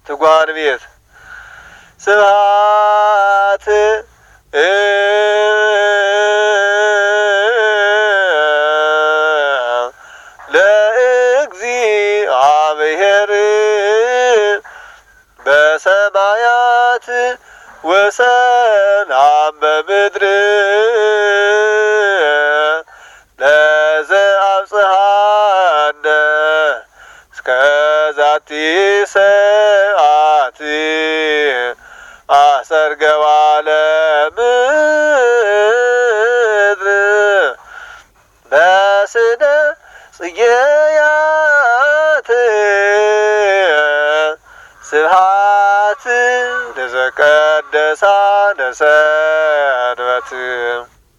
ትጓን ቤት ስብሐት ለእግዚአብሔር በሰማያት ወሰላም በምድር ለዘአብጽሐነ እስከ ዛቲ ሰዓት አሰርገ ለምድር በስነ ጽጌያት ስብሐት ለዘቀደሳ ለሰንበት